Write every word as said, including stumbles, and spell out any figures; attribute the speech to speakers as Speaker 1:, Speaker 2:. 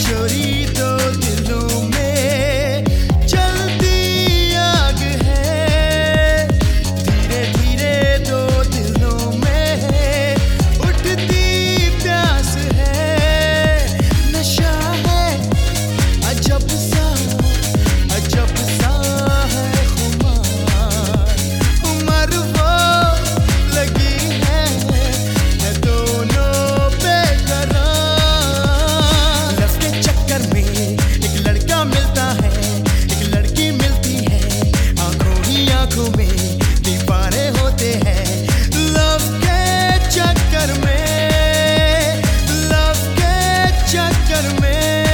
Speaker 1: चोरी दो दिलों में जलती आग है, धीरे धीरे दो दिलों में उठती प्यास है, नशा है अजब सा अजब सा है खुमार, उम्र वो लगी है, है दोनों बेकरार। लव के चक्कर में एक लड़का मिलता है, एक लड़की मिलती है, आंखों ही आंखों में दीवाने होते हैं। लव के चक्कर में, लव के चक्कर में